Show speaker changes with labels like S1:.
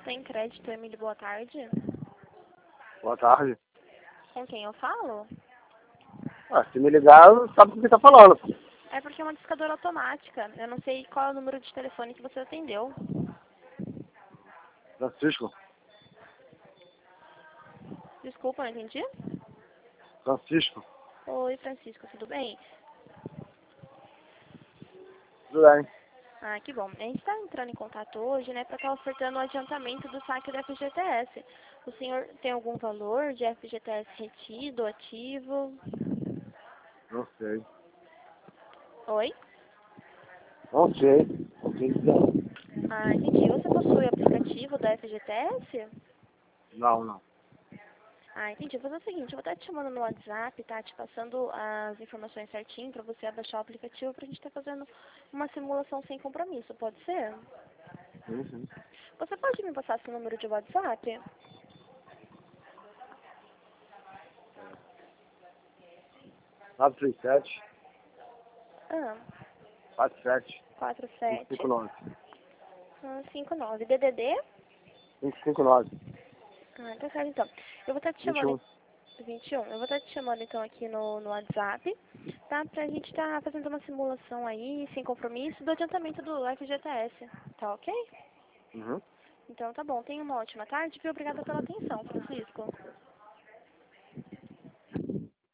S1: Tem crédito, Emílio, boa tarde.
S2: Boa tarde.
S1: Com quem eu falo?
S2: Se me ligar, sabe com quem tá falando.
S1: É porque é uma discadora automática. Eu não sei qual é o número de telefone que você atendeu.
S2: Francisco.
S1: Desculpa, não entendi?
S2: Francisco.
S1: Oi, Francisco, tudo bem?
S2: Tudo bem.
S1: Ah, que bom. A gente está entrando em contato hoje, né, para estar ofertando o adiantamento do saque do FGTS. O senhor tem algum valor de FGTS retido, ativo?
S2: Não sei.
S1: Oi?
S2: Não sei. Não sei dizer.
S1: Ah, entendi. Você possui o aplicativo da FGTS?
S2: Não.
S1: Ah, entendi. Eu vou fazer o seguinte, eu vou estar te chamando no WhatsApp, tá? Te passando as informações certinho para você abaixar o aplicativo pra gente estar fazendo uma simulação sem compromisso, pode ser?
S2: Sim.
S1: Você pode me passar seu número de WhatsApp?
S2: 937
S1: Ah,
S2: 47
S1: 47
S2: 559.
S1: 59. DDD?
S2: 559.
S1: Ah, tá certo então. Eu vou estar te chamando
S2: 21.
S1: 21. Eu vou estar te chamando então aqui no WhatsApp, tá? Pra gente estar fazendo uma simulação aí, sem compromisso, do adiantamento do FGTS. Tá ok?
S2: Uhum.
S1: Então tá bom. Tenha uma ótima tarde e obrigada pela atenção, Francisco.